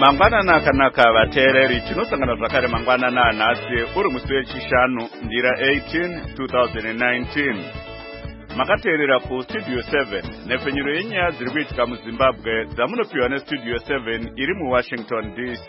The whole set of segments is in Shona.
Mangwanana akanaka vateereri, tinosangana zvakare mangwanana anhasi uri musi wechishanu ndira 18 2019. Makateerera kustudio 7 nepfenyuro yenyaya dziri kuitika muZimbabwe dzamunopiwa nestudio 7 iri muWashington DC.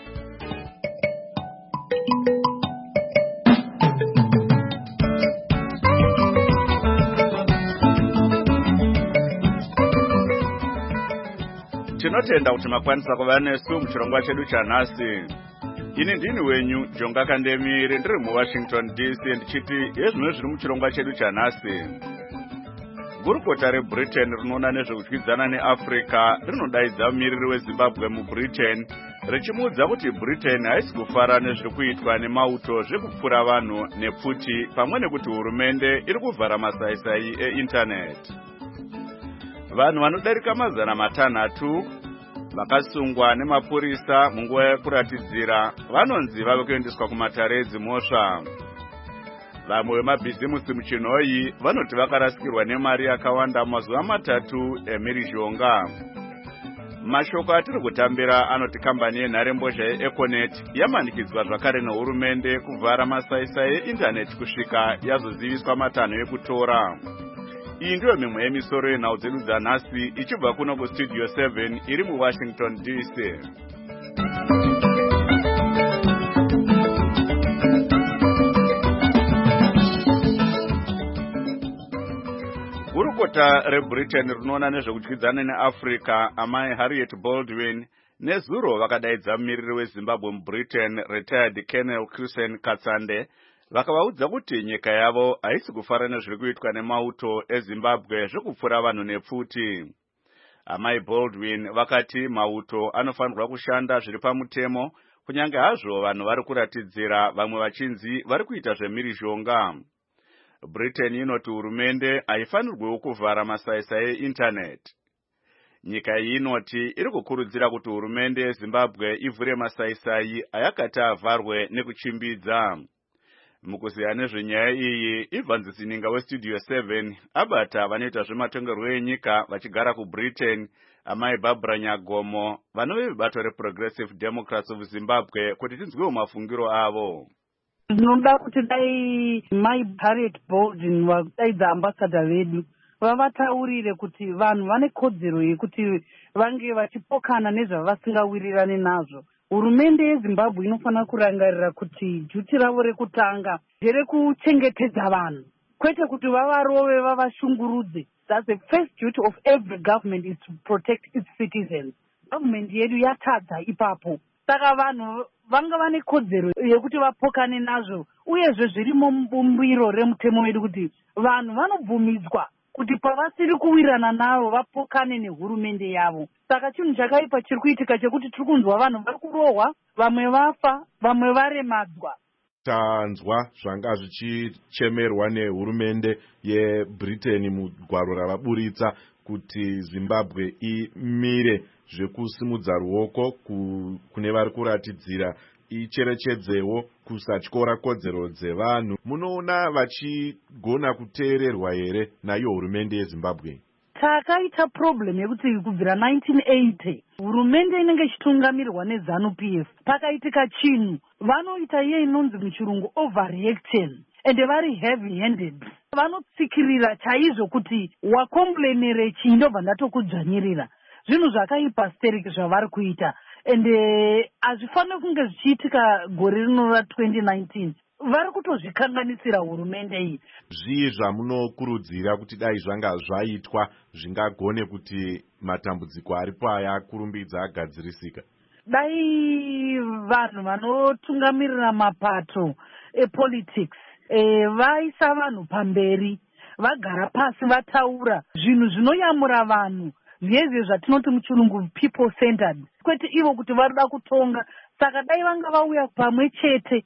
Tinotenda kuti makwanisa kuva nesu muchirongwa chedu chanhasi. Ini ndini wenyu Jonga Kandemire ndiri muWashington DC ndichiti yezvino zviri muchirongwa chedu chanhasi. Gurukota reBritain rinoona nezvekudyidzana neAfrica rinodaidza mumiriri weZimbabwe muBritain richimuudza kuti Britain haisi kufara nezviri kuitwa nemauto zvekupfura vanhu nepfuti pamwe nekuti hurumende iri kuvhara masaisai eindaneti. Vanhu vanodarika 600 vakasungwa nemapurisa munguva yekuratidzira vanonzi vave kuendeswa kumatare edzimhosva. Vamwe vemabhizimusi muchinhoyi vanoti vakarasikirwa nemari yakawanda mazuva 3 emhirizhonga. Mashoko atiri kutambira anoti kambani yenharembozha yeEconet yamanikidzwa zvakare nehurumende kuvhara masaisai eindaneti kusvika yazoziviswa matanho ekutora. Iyi ndiyo mimwe yemisoro yenhau dzedu dzanhasi ichibva kuno kustudio 7 iri muWashington DC. Gurukota reBritain rinoona nezvekudyidzana neAfrica amai Harriet Baldwin nezuro vakadaidza mumiriri weZimbabwe muBritain retired Colonel Christian Katsande vakavaudza kuti nyika yavo haisi kufara nezviri kuitwa nemauto eZimbabwe zvekupfura vanhu nepfuti. Amai Baldwin vakati mauto anofanirwa kushanda zviri pamutemo kunyange hazvo vanhu vari kuratidzira vamwe vachinzi vari kuita zvemhirizhonga. Britain inoti hurumende haifanirwewo kuvhara masaisai eindaneti. Nyika iyi inoti iri kukurudzira kuti hurumende yeZimbabwe ivhure masaisai ayakati avharwe nekuchimbidza. Mukuziya nezvenyaya iyi, Ivan Zininga westudio 7 abata vanoita zvematongerwo enyika vachigara kuBritain amai Barbara Nyagomo vanove vebato reProgressive Democrats of Zimbabwe kuti tinzwewo mafungiro avo. Ndinoda kuti dai mai Harriet Baldwin vadaidza ambassador vedu vavataurire kuti vanhu vane kodzero yekuti vange vachipokana nezvavasingawirirani nazvo. Hurumende yeZimbabwe inofanira kurangarira kuti duty ravo rekutanga nderekuchengetedza vanhu, kwete kuti vavarove vavashungurudze. That's the first duty of every government, is to protect its citizens. Government yedu yatadza ipapo. Saka vanhu vanga vane kodzero yekuti vapokane nazvo, uyezve zvirimo mubumbiro remutemo wedu kuti vanhu vanobvumidzwa kuti pavasiri kuwirana navo vapokane nehurumende yavo. Saka chinhu chakaipa chiri kuitika chekuti tiri kunzwa vanhu vari kurohwa, vamwe vafa, vamwe varemadzwa. Tanzwa zvanga zvichichemerwa nehurumende yeBritain mugwaro ravaburitsa kuti Zimbabwe imire zvekusimudza ruoko kune vari kuratidzira icherechedzewo kusatyora kodzero dzevanhu. Munoona vachigona kuteererwa here nayo hurumende yeZimbabwe? Takaita problem yekuti kubvira 1980 hurumende inenge ichitungamirwa neZANU-PF. Pakaitika chinhu vanoita iye inonzi muchirungu overreaction, ende vari heavy handed. Vanotsikirira chaizvo kuti wakomplainere chii ndobva ndatokudzvanyirira. Zvinhu zvakaipa stereki zvavari kuita, ende hazvifaniri kunge zvichiitika gore rino ra2019. Vari kutozvikanganisira hurumende iyi. Zvii zvamunokurudzira kuti dai zvanga zvaitwa zvingagone kuti matambudziko aripo aya kurumbidza agadzirisika? Dai vanhu vanotungamirira mapato epolitics vaisa vanhu pamberi, vagara pasi vataura zvinhu zvinoyamura vanhu, zvezve zvatinoti muchirungu people centered, kwete ivo kuti varida kutonga. Saka dai vanga vauya pamwe chete.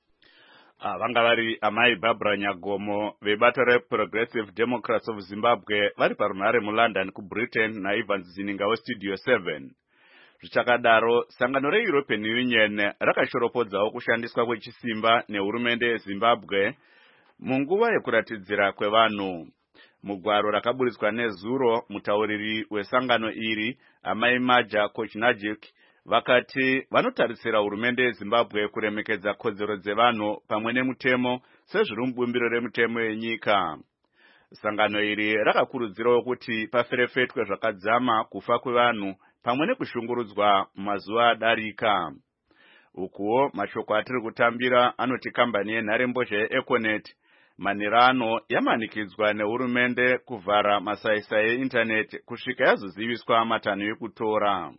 Vanga vari amai Barbara Nyagomo vebato reProgressive Democrats of Zimbabwe vari parunhare muLondon kuBritain naIvan Zininga westudio 7. Zvichakadaro, sangano reEuropean Union rakashoropodzawo kushandiswa kwechisimba nehurumende yeZimbabwe munguva yekuratidzira kwevanhu. Mugwaro rakaburitswa nezuro, mutauriri wesangano iri amai Maja Kochnagik vakati vanotarisira hurumende yeZimbabwe kuremekedza kodzero dzevanhu pamwe nemutemo sezviri mubumbiro remutemo yenyika. Sangano iri rakakurudzirawo kuti paferefetwe zvakadzama kufa kwevanhu pamwe nekushungurudzwa mumazuva adarika. Ukuwo mashoko atiri kutambira anoti kambani yenharembozha yeEconet manirano yamanikidzwa nehurumende kuvhara masaisai eindaneti kusvika yazoziviswa matanho ekutora.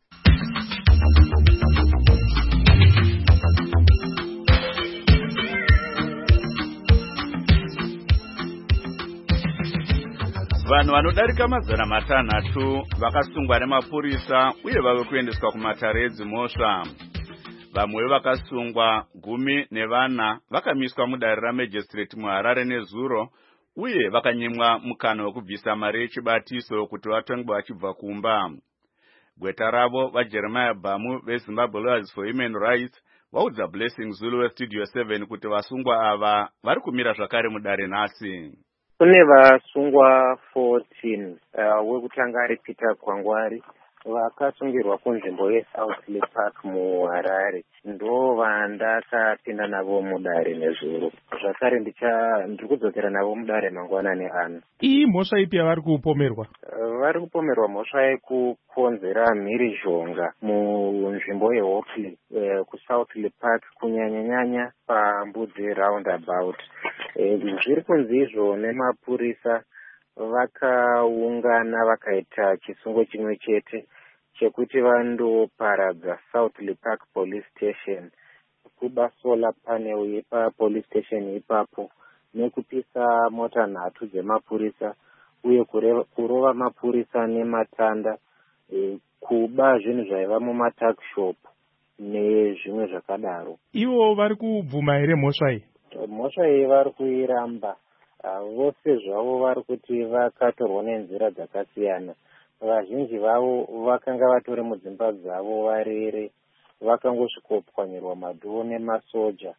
Vanhu vanodarika 600 vakasungwa nemapurisa uye vave kuendeswa kumatare edzimhosva. Vamwe vakasungwa 14 vakamiswa mudare raMajistrate muHarare nezuro uye vakanyimwa mukana wekubvisa mari yechibatiso kuti vatonge vachibva kumba. Gweta ravo vaJeremiah Bhamu veZimbabwe Lawyers for Human Rights vaudza Blessing Zulu weStudio 7 kuti vasungwa ava vari kumira zvakare mudare nhasi. Kune vasungwa 14 wekutanga ari Peter Kwangwari vakasungirwa kunzvimbo yeSouth Park muHarare. Ndo vandakapinda navo mudare nezuro. Zvakare ndiri kudzokera navo mudare mangwanani ano. Iyi mhosva ipi yavari kupomerwa? Vari kupomerwa mhosva yekukonzera mhirizhonga munzvimbo yeHopley kuSouth Park kunyanya pambudzi roundabout. Zviri kunzi izvo nemapurisa vakaungana vakaita chisungo chimwe chete chekuti vandoparadza South Park Police Station, kuba solar panel yepapolice station ipapo nekupisa mota 3 dzemapurisa uye kurova mapurisa nematanda, kuba zvinhu zvaiva mumatakshop nezvimwe zvakadaro. Ivo vari kubvuma here mhosva iyi? Mhosva iyi vari kuiramba. Vose zvavo vari kuti vakatorwa nenzira dzakasiyana. Vazhinji vavo vakanga vatori mudzimba dzavo varere, vakangosvikopwanyirwa madhoo nemasoja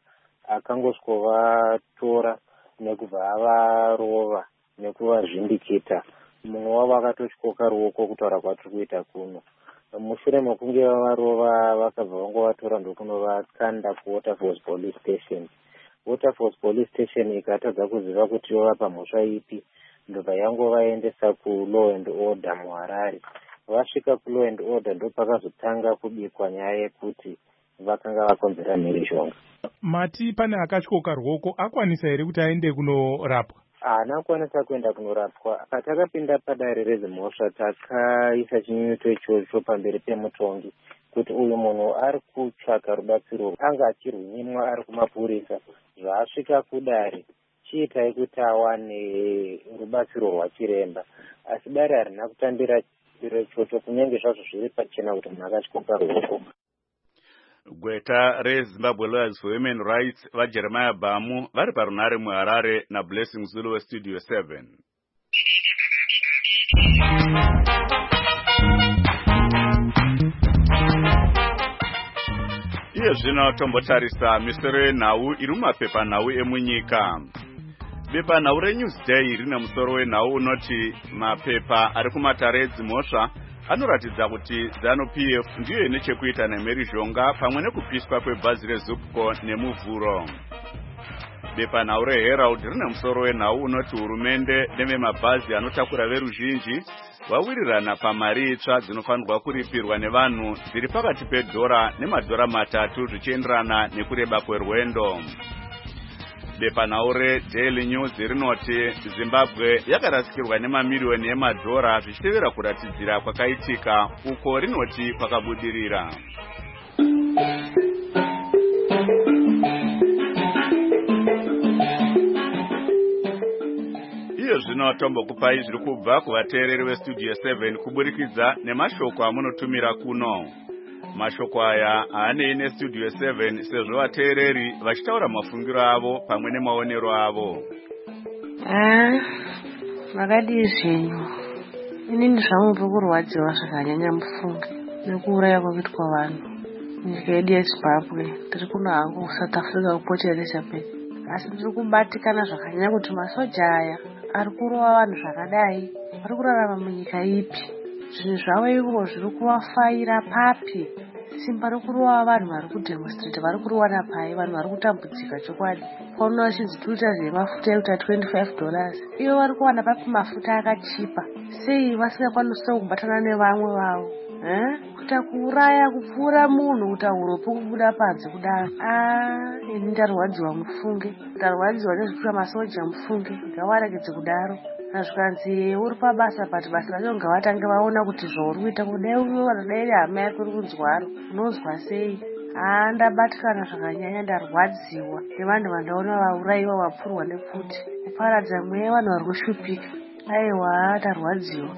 akangosvikovatora nekubva avarova nekuvazvindikita. Mumwe wavo akatosvikoka ruoko kutaura kwatiri kuita kuno. Mushure mekunge vavarova vakabva vangovatora ndokunovakanda kuWaterfalls Police Station. Waterfalls Police Station ikatadza kuziva kuti vapa mhosva ipi, ndobva yangovaendesa kuLaw and Order muHarare. Vasvika kuLaw and Order ndopakazotanga kubikwa nyaya yekuti vakanga vakonzera mhirizhonga. Mati pane akatyoka ruoko akwanisa here kuti aende kunorapwa? Haana kwanisa kuenda kunorapwa. Patakapinda padare rezimhosva takaisa chinyunyuto ichocho pamberi pemutongi kuti uyu munhu ari kutsvaka rubatsiro, anga achirwinyimwa ari kumapurisa. Zvasvika kudare chiitai kuti awane rubatsiro rwachiremba, asi dare harina kutambira ichocho kunyange zvazvo zviri pachena kuti munhu akatyoka ruoko. Gweta reZimbabwe Lawyers for Human Rights vaJeremiah Bhamu vari parunare muHarare naBlessing Zulu weStudio 7. Iye zvino tombotarisa misoro yenhau iri mumapepanhau emunyika. Bepanhau reNewsday rine musoro wenhau unoti mapepa ari kumatare edzimhosva anoratidza kuti ZANU-PF ndiyo ine chekuita nemhirizhonga pamwe nekupiswa kwebhazi reZupco nemuvhuro. Bepanhau reHerald rine musoro wenhau unoti hurumende nevemabhazi anotakura veruzhinji vawirirana pamari itsva dzinofanirwa kuripirwa nevanhu dziri pakati pedhora nemadhora 3 zvichienderana nekureba kwerwendo. Bepanhau reDaily News rinoti Zimbabwe yakarasikirwa nemamiliyoni emadhora zvichitevera kuratidzira kwakaitika uko rinoti kwakabudirira. Iye zvino tombokupai zviri kubva kuvateereri veStudio 7 kuburikidza nemashoko amunotumira kuno. Mashoko aya aanei neStudio 7 sezvo vateereri vachitaura mafungiro avo pamwe nemaonero avo. Makadii zvenyu? Inini zvangu kurwadziwa zvakanyanya mufunga nekuuraya kwakaitwa vanhu munyika yedu yeZimbabwe. Tiri kuno hangu kuSouth Africa kuPort Elizabeth, asi ndiri kubatikana zvakanyanya kuti masoja aya ari kurova vanhu zvakadai vari kurarama munyika ipi? Zvinhu zvavo iko zviri kuvafaira papi? simba rokurova vanhu vari kudemonstrate vari kuriwana pai, vanhu vari kutambudzika chokwadi. Paunoona vachinzi tuita zvemafuta ekuta $25 ivo vari kuwana papi mafuta akachipa, sei vasingakwanisiwo kubatana nevamwe vavo kuita kuuraya kupfuura munhu kuita uropi kubuda panze kudaro. Ini ndarwadziwa mufunge, ndarwadziwa nezvekuita masoja mufunge, ngavaregedze kudaro. Azvikanzi uri pabasa but basa racho ngavatange vaona kuti zvauri kuita kudai unowana dai hama yako uri kunzwaro unonzwa sei. Ndabatikana zvakanyanya, ndarwadziwa nevanhu vandaona vaurayiwa vapfurwa nepfuti, kuparadza mweya vanhu vari kushupika. Aiwa, ndarwadziwa.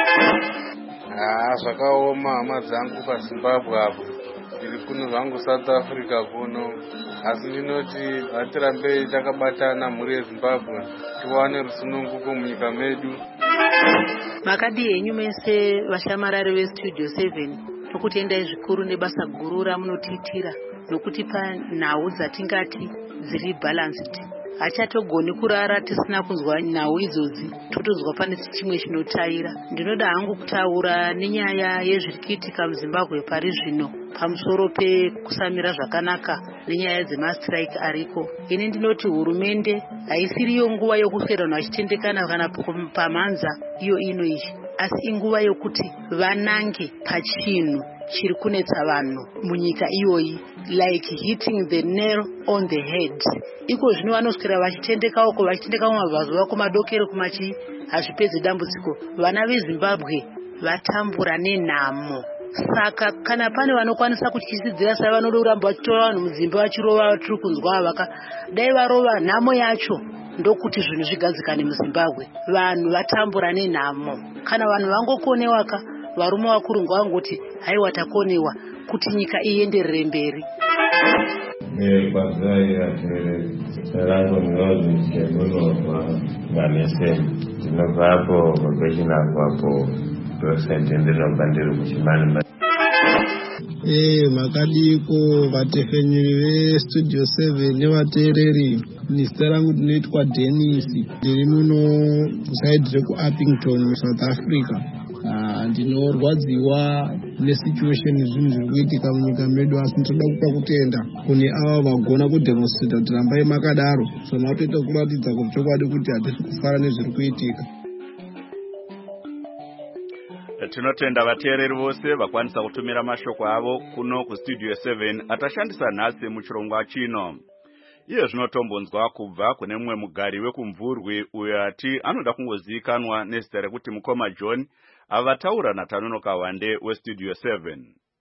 Zvakaoma hama dzangu paZimbabwe apo, ndiri kuno zvangu South Africa kuno, asi ndinoti ngatirambei takabatana mhuri yeZimbabwe tiwane rusununguko munyika medu. Makadi henyu mese vashamarari veStudio 7 nokutendai zvikuru nebasa guru ramunotiitira nokutipa nhau dzatingati dziri balanced. Hachatogoni kurara tisina kunzwa nhau idzodzi, totozwa pane chimwe chinotaira. Ndinoda hangu kutaura nenyaya yezviri kuitika muZimbabwe pari zvino pamusoro pekusamira zvakanaka nenyaya dzemastrike ariko. Ini ndinoti hurumende haisiriyo nguva yokuswera vanhu vachitendekana kana pamhanza iyo ino izvi, asi inguva yokuti vanange pachinhu chiri kunetsa vanhu munyika iyoyi, like hitting the nail on the head. Iko zvino vanoswera vachitendekawo mabvazo vako madokero kumachi hazvipedzi dambudziko. Vana veZimbabwe vatambura nenhamo. Saka kana pane vanokwanisa kutyisidzira sai vanoda kuramba vachitora vanhu mudzimba vachirova tiri kunzwa vaka dai varova nhamo yacho ndokuti zvinhu zvigadzikane muZimbabwe. Vanhu vatambura nenhamo. Kana vanhu vangokoniwaka varume vakuru ngavangoti haiwa takonewa kuti nyika ienderere mberi. Rangu mnozi chemunozwa nganiseni ndinobvapo kwechinabvapo dosente ndinobva ndiri kuchimani. Makadiko vatefenyeri veStudio 7 nevateereri, zita rangu ndinoitwa Dennis, ndiri muno kusaidi rekuUppington South Africa. Ndinorwadziwa nesituation zvinhu zviri kuitika munyika medu, asi ndinoda kupa kutenda kune ava vagona kudemonstrata kuti rambai makadaro, zvinotoita kuratidza kuti chokwadi kuti hatisi kufara nezviri kuitika. Tinotenda vateereri vose vakwanisa kutumira mashoko avo kuno kuStudio 7 atashandisa nhasi muchirongwa chino. Iye zvinotombonzwa kubva kune mumwe mugari wekumvurwi uyo ati anoda kungozivikanwa nezita rekuti Mukoma John, avataura naTanonoka Wande weStudio 7.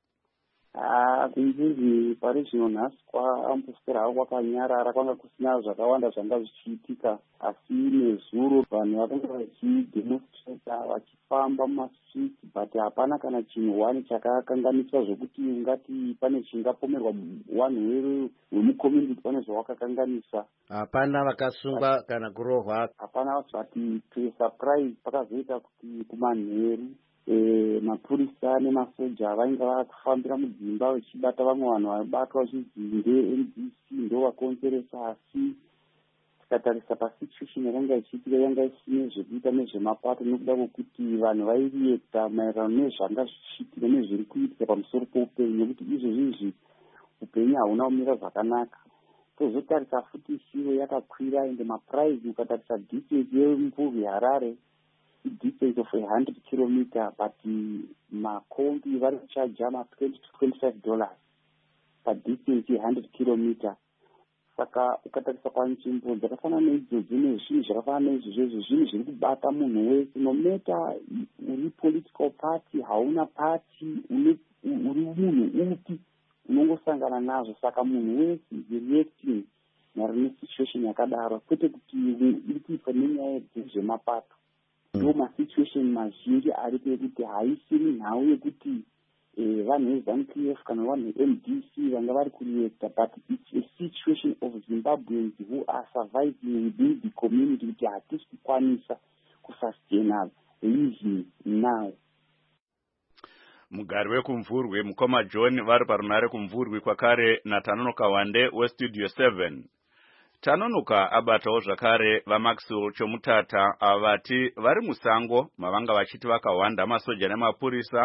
Kunzizi pari zvino nhasi kwaamboswera hako kwakanyarara, kwanga kusina zvakawanda zvanga zvichiitika, asi nezuro vanhu vakanga vachidemonstrata vachifamba mumastriti, but hapana kana chinhu wani chakakanganiswa zvokuti ungati pane chingapomerwa wanhu wemucommunity pane zvawakakanganisa. Hapana vakasungwa kana kurohwa. Hapana, but to surprise pakazoita kuti kumanheru mapurisa nemasoja vainga vakufambira mudzimba vachibata vamwe vanhu vabatwa vachinzi ndeMDC ndo vakonzeresa. Asi tikatarisa pasituation yakanga ichiitika yanga isine zvekuita nezvemapato, nekuda kwokuti vanhu vairiekta maererano nezvanga zvichiitika nezviri kuitika pamusoro poupenyu, nekuti izvozvizvi upenyu hauna kumira zvakanaka. Tozotarisa futi shiro yakakwira, ende mapuraizi ukatarisa distance yemvurwi Harare distance of 100 km, but makombi vari kuchaja $20 to $25 pa distance 100 km. Saka ukatarisa panzvimbo dzakafanana neidzodzo nezvinhu zvakafanana neizvozvo, zvinhu zviri kubata munhu wese, no matter uri political party hauna party, uri munhu upi, unongosangana nazvo. Saka munhu wese reacting maererano nesituation yakadaro, kwete kuti iri kuitwa nenyaya dzezvemapato. Ndo masituation mazhinji aripo ekuti haisiri nhau yekuti vanhu veZANU-PF kana vanhu veMDC vanga vari kureacta, but it's a situation of Zimbabweans who are surviving within the community, kuti hatisi kukwanisa kusustaina living now. Mugari wekumvurwi Mukoma John vari parunare kumvurwi kwakare naTanonoka Wande weStudio 7. Tanonoka abatawo zvakare vaMaxwell Chomutata avati vari musango mavanga vachiti vakawanda masoja nemapurisa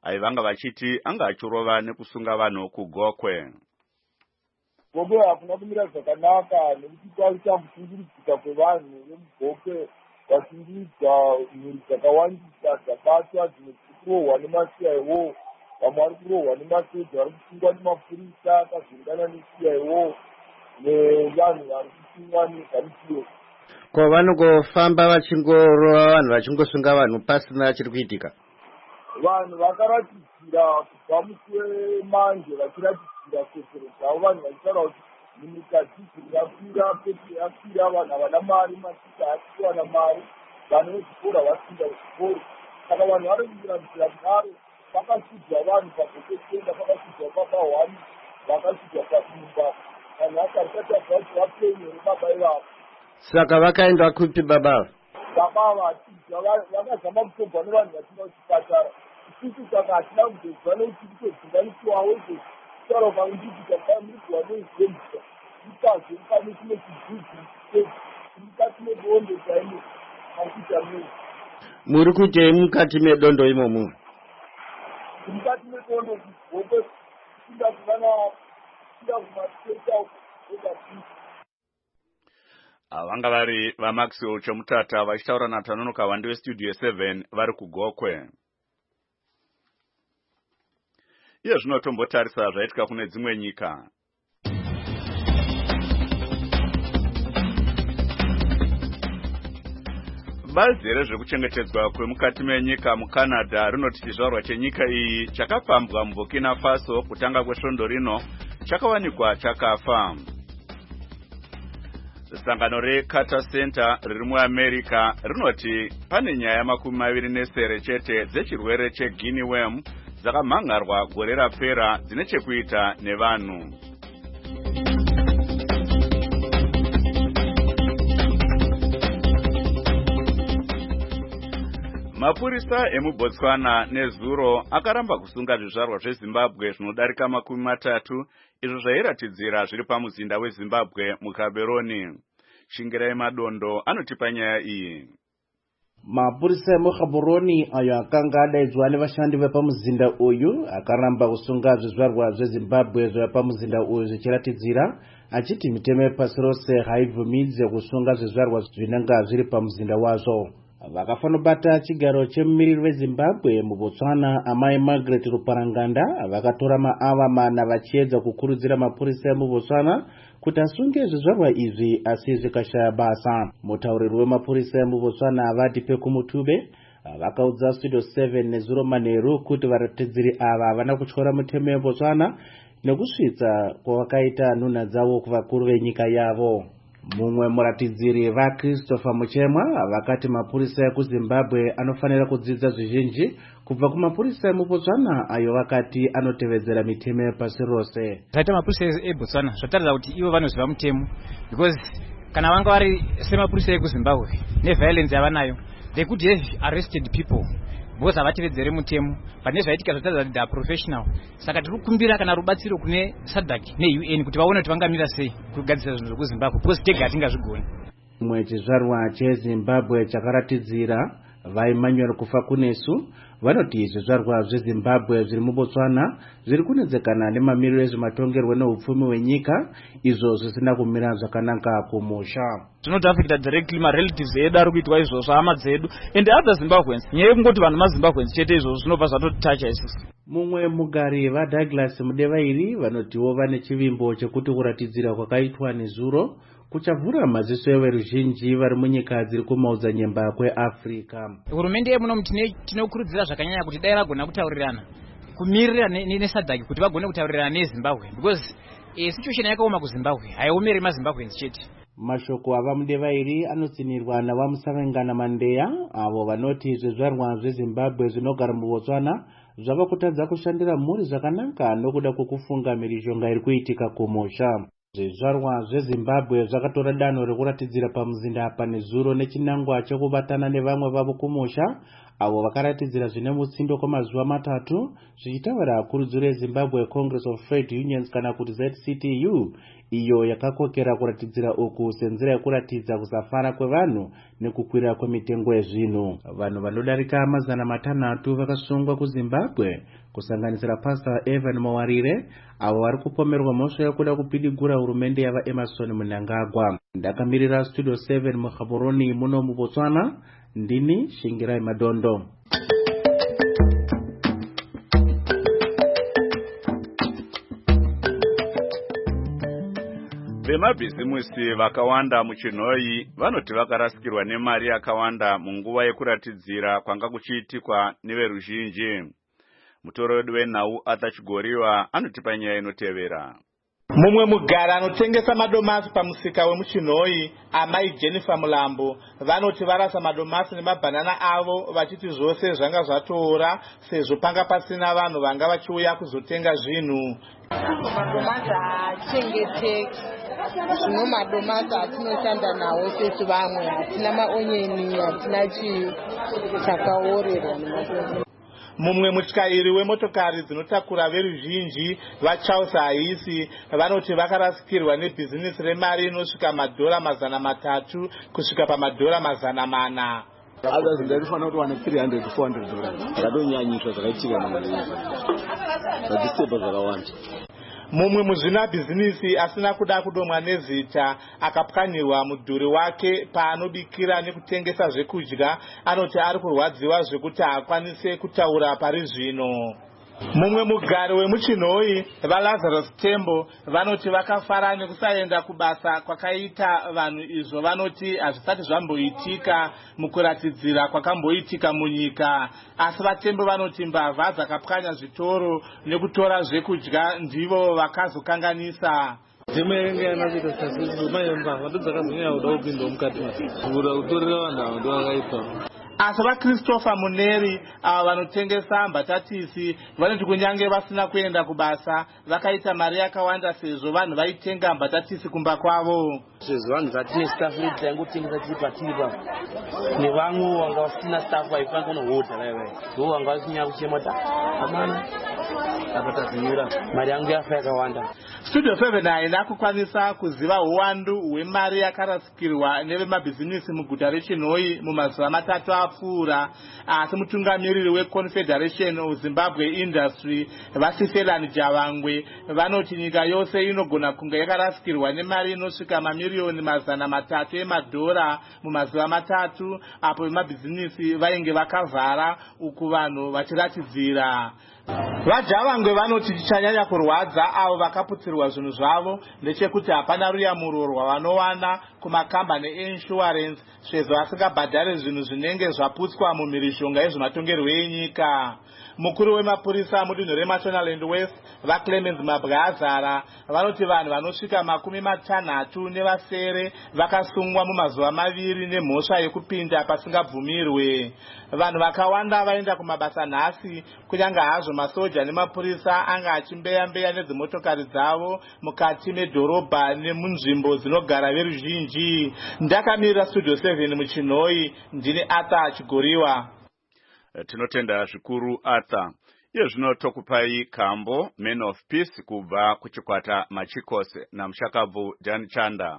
aivanga vachiti anga achirova nekusunga vanhu kugokwe. Gokwe hakuna kumira zvakanaka nekuti kwakutambudzika kwevanhu vemugokwe vachingidza mhuri dzakawandisa dzabatwa dzimwe dziri kurohwa nemaciyaiwo vamwe vari kurohwa nemasoja vari kusungwa nemapurisa akazungana neciyaiwo nevanhu vari kusungwa neganisiyo. Ko vanongofamba vachingorova vanhu vachingosunga vanhu pasina chiri kuitika? Vanhu vakaratidzira kubva musi wemanje vachiratidzira kodzero dzavo, vanhu vachitaura kuti munyika dziziri yakwira, petro yakwira, vanhu havana mari, masika haasiwana mari, vanhu vezvikoro havasunda zvikoro. Saka vanhu vari kuitira nzira kudaro, pakasudzwa vanhu pagoketenda, pakasudzwa papahwani, vakasudzwa paimba, vanhu vakaritata kuti vapenyu rebaba ivavo. Saka vakaenda kupi baba? Baba vatidzwa vakazama kutobva nevanhu vatinga kuchipatara. Isusu saka hatina kuzozwa nekuti kutodzinganisiwawo izvo kutaura kwanditi kamurikuwa neizembusa ikazve mukane chine chidzizi mukati medondo chaimo akuita mei. Muri kuitei mukati medondo imomo? Mukati medondo kugope kuinda kuvana kuinda kumateta okati. Vanga vari vaMaxwell Chomutata vachitaura naTanonoka Wande weStudio 7 vari kugokwe. Iye zvino tombotarisa zvaitika kune dzimwe nyika. Bazi rezvekuchengetedzwa kwemukati menyika muCanada rinoti chizvarwa chenyika iyi chakapambwa muBurkina Faso kutanga kwesvondo rino chakawanikwa chakafa. Sangano reCarter Center riri muAmerica rinoti pane nyaya 29 chete dzechirwere cheguinea worm dzakamhangarwa gore rapera dzine chekuita nevanhu. Mapurisa emuBotswana nezuro akaramba kusunga zvizvarwa zveZimbabwe zvinodarika 30 izvo zvairatidzira zviri pamuzinda weZimbabwe muGaborone. Shingirai Madondo anotipa nyaya iyi. Mapurisa emuGaborone ayo akanga adaidzwa nevashandi vepamuzinda uyu akaramba kusunga zvizvarwa zveZimbabwe zvapamuzinda uyu zvichiratidzira achiti mitemo yepasi rose haibvumidze kusunga zvizvarwa zvinenge zviri pamuzinda wazvo. Vakafanobata chigaro chemumiriri weZimbabwe muBotswana amai Margaret Ruparanganda vakatora maava mana vachiedza kukurudzira mapurisa emuBotswana kuti asunge zvizvarwa izvi asi zvikashaya basa. Mutauriri wemapurisa emuBotswana Avati Pekumutube vakaudza Studio 7 nezuro manheru kuti varatidziri ava havana kutyora mitemo yeBotswana nekusvitsa kwavakaita nhunha dzavo kuvakuru venyika yavo. Mumwe muratidziri vaChristopher Muchemwa vakati mapurisa ekuZimbabwe anofanira kudzidza zvizhinji kubva kumapurisa emuBotswana ayo vakati anotevedzera mitemo yepasi rose. Zvaita mapurisa eBotswana zvataridza kuti ivo vanoziva mutemo, because kana vanga vari semapurisa ekuZimbabwe neviolence yavanayo they could have arrested people because havatevedzere mutemo, but nezvaitika zvataridza kuti they are professional. Saka tiri kukumbira kana rubatsiro kune SADC neUN kuti vaone kuti vangamira sei kugadzira zvinhu zvekuZimbabwe because tega hatingazvigoni. Chimwe chizvarwa cheZimbabwe chakaratidzira vaEmmanuel kufa kunesu vanoti zvizvarwa zveZimbabwe zviri muBotswana zviri kunedzekana nemamiriro ezvematongerwo neupfumi hwenyika izvo zvisina kumira zvakanaka kumusha. Zvinotaafekta directly marelatives edu ari kuitwa izvozvo hama dzedu and other Zimbabweans. Nyaya yekungoti vanhu maZimbabweans chete izvozvo zvinobva zvatotitacha isusu. Mumwe mugari vaDouglas Mudevairi vanotiwo vane chivimbo chekuti kuratidzira kwakaitwa nezuro kuchavhura maziso everuzhinji vari munyika dziri kumaodzanyemba kweAfrica. Hurumende yemuno tinokurudzira zvakanyanya kuti dai vagona kutaurirana kumirira neSADC kuti vagone kutaurirana neZimbabwe because situation yakaoma kuZimbabwe haiomeri maZimbabweans chete. Mashoko avaMudevairi anotsinirwa navaMusavengana Mandeya avo vanoti zvizvarwa zveZimbabwe zvinogara muBotswana zvava kutadza kushandira mhuri zvakanaka nokuda kwokufunga mhirizhonga iri kuitika kumusha. Zvizvarwa zveZimbabwe zvakatora danho rekuratidzira pamuzinda apa nezuro nechinangwa chekubatana nevamwe vavo kumusha avo vakaratidzira zvine mutsindo kwamazuva matatu zvichitaura kurudziro yeZimbabwe Congress of Trade Unions kana kuti ZCTU, iyo yakakokera kuratidzira uku senzira yekuratidza kusafara kwevanhu nekukwira kwemitengo yezvinhu. Vanhu vanodarika 600 vakasungwa kuZimbabwe kusanganisira Pastor Evan Mawarire, avo vari kupomerwa mhosva yekuda kupidigura hurumende yavaEmerson Mnangagwa. Ndakamirira Studio 7 muGaborone muno muBotswana, ndini Shingirai Madondo. Vemabhizimusi vakawanda muChinhoyi vanoti vakarasikirwa nemari yakawanda munguva yekuratidzira kwanga kuchiitikwa neveruzhinji. Mutorodi wenhau Arthur Chigoriwa anotipa nyaya inotevera. Mumwe mugara anotengesa madomasi pamusika wemuChinhoyi, amai Jennifer Mulambo, vanoti varasa madomasi nemabhanana avo vachiti zvose zvanga zvatoora sezvo panga pasina vanhu vanga vachiuya kuzotenga zvinhu. Madomasi haachengeteki. Zvino madomasi atinoshanda nawo sesu vamwe hatina maonyeni, hatina chii, chakaorerwa nemadomasi. Mumwe mutyairi wemotokari dzinotakura veruzhinji vaCharles Haisi vanoti vakarasikirwa nebhizinisi remari inosvika madhora 300 kusvika pamadhora 400. Others ndarifanira kuti wane $300 to $400. Radonyanyiswa zvakaitika mangwana izvi. Zvadiseba zvakawanda. Mumwe muzvina bhizinisi asina kuda kudomwa nezita akapwanyirwa mudhuri wake paanobikira nekutengesa zvekudya anoti ari kurwadziwa zvekuti haakwanise kutaura pari zvino. Mumwe mugari wemuChinhoyi vaLazarus Tembo vanoti vakafara nekusaenda kubasa kwakaita vanhu izvo vanoti hazvisati zvamboitika mukuratidzira kwakamboitika munyika. Asi vaTembo vanoti mbavha dzakapwanya zvitoro nekutora zvekudya ndivo vakazokanganisa. Asi vaChristopher Muneri ava vanotengesa mbatatisi vanoti kunyange vasina kuenda kubasa vakaita mari yakawanda sezvo vanhu vaitenga mbatatisi kumba kwavo. Sezvo vanhu vatine staff dzaingotengesa tiri patiripa nevamwe vanga vasina staff vaifana kunohodha vaiva ndo vanga vasinya kuchemata amana akatazinyura mari yangu yafa yakawanda. Studio 7 haina kukwanisa kuziva uwandu hwemari yakarasikirwa nevemabhizinisi muguta reChinhoyi mumazuva matatu apfuura, asi mutungamiriri weConfederation of Zimbabwe Industry Vasifelani Javangwe vanoti nyika yose inogona kunge yakarasikirwa nemari inosvika mamiliyoni 300 emadhora mumazuva matatu apo vemabhizinisi vainge vakavhara uku vanhu vachiratidzira. VaJavangwe vanoti chichanyanya kurwadza avo vakaputsirwa zvinhu zvavo ndechekuti hapana ruyamuro rwavanowana kumakambani einsurance sezvo vasingabhadhari zvinhu zvinenge zvaputswa mumhirishonga yezvematongerwo enyika. Mukuru wemapurisa mudunhu reMashonaland West vaClemens Mabwazara vanoti vanhu vanosvika 60 nevasere vakasungwa mumazuva 2 nemhosva yekupinda pasingabvumirwe. Vanhu vakawanda vaenda kumabasa nhasi kunyange hazvo masoja nemapurisa anga achimbeya-mbeya nedzimotokari dzavo mukati medhorobha nemunzvimbo dzinogara veruzhinji. Ndakamirira Studio 7 muChinhoyi, ndini Arthur Chigoriwa. Tinotenda zvikuru Arthur. Iye zvino tokupai Kambo Men of Peace kubva kuchikwata Machikos namushakabvu Dan Chanda.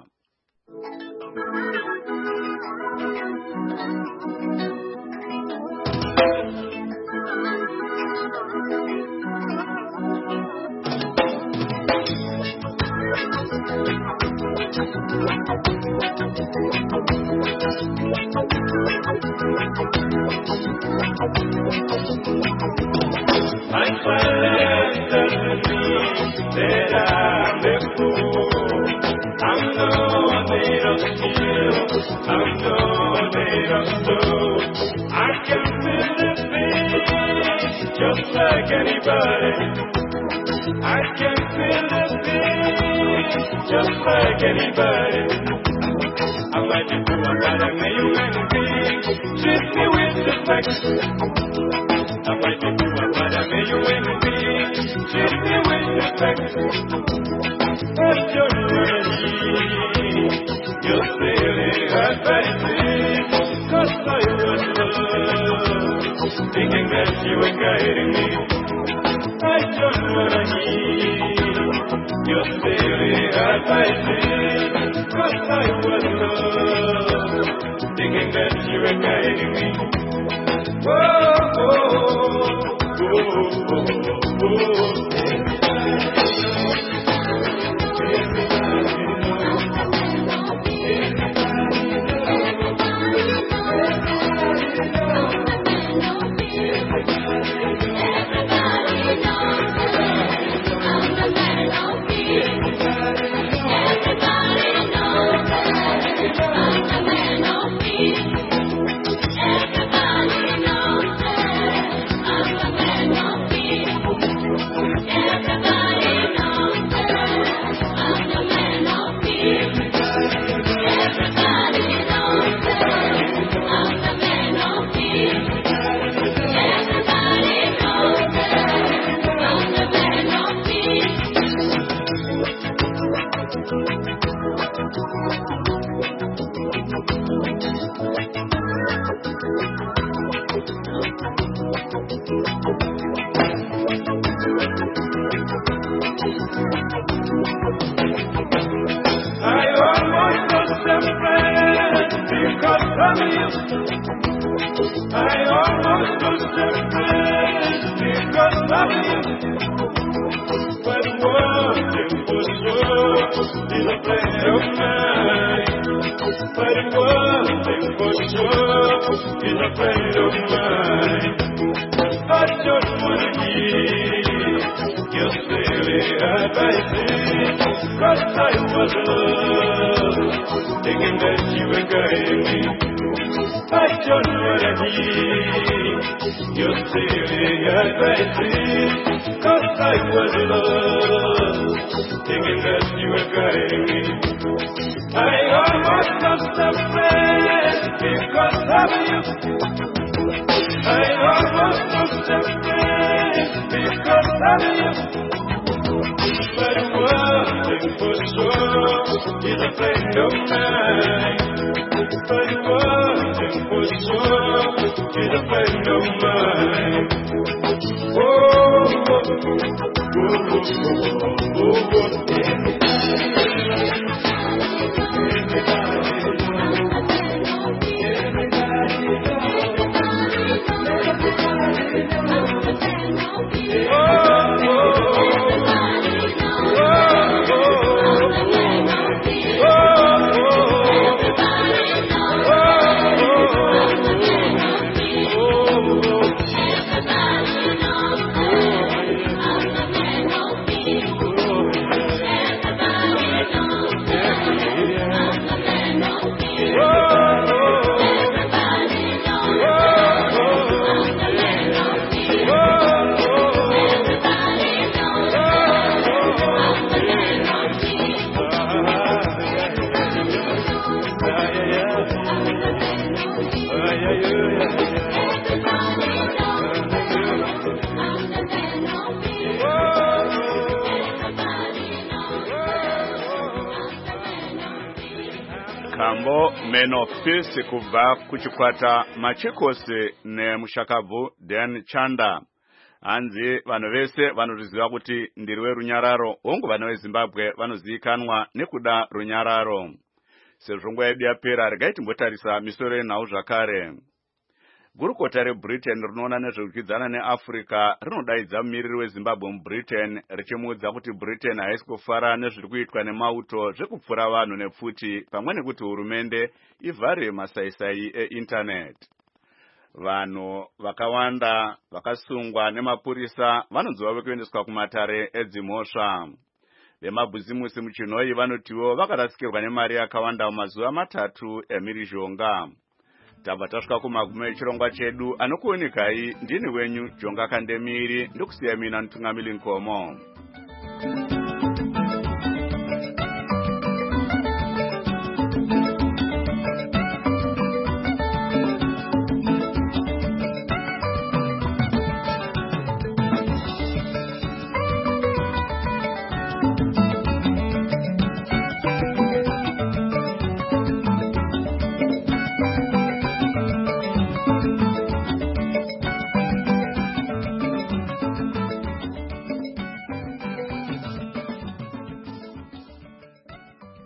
Just like anybody, I can feel the beat, just like anybody. I might be too bad, I may you and me, treat me with respect. I might be too bad, I may you and me, treat me with respect. If you're ready, you're feeling hurt by me, 'cause I was love. you were guiding me. I don't wanna hear your silly advices, 'cause I was lost, thinking that you were guiding me. Oh, Kambo Men of Peace kubva kuchikwata Machikose nemushakabvu Dan Chanda. Anzi vanhu vese vanoriziva kuti ndiriwe runyararo, hongu vana veZimbabwe vanozivikanwa nekuda runyararo. Sezvo nguva yedu yapera, regai timbotarisa misoro yenhau zvakare. Gurukota reBritain rinoona nezvekudyidzana neAfrica rinodaidza mumiriri weZimbabwe muBritain richimuudza kuti Britain haisi kufara nezviri kuitwa nemauto zvekupfura vanhu nepfuti, pamwe nekuti hurumende ivhare masaisai einternet. Vanhu vakawanda vakasungwa nemapurisa vanonzi vave kuendeswa kumatare edzimhosva. Vemabhizimusi muchinhoi vanotiwo vakarasikirwa nemari yakawanda mumazuva 3 emhirizhonga. Tabva tasvika kumagumi echirongwa chedu, anokuonikai ndini wenyu Jonga Kandemiri, ndokusiya mina Mutungamiri Nkomo.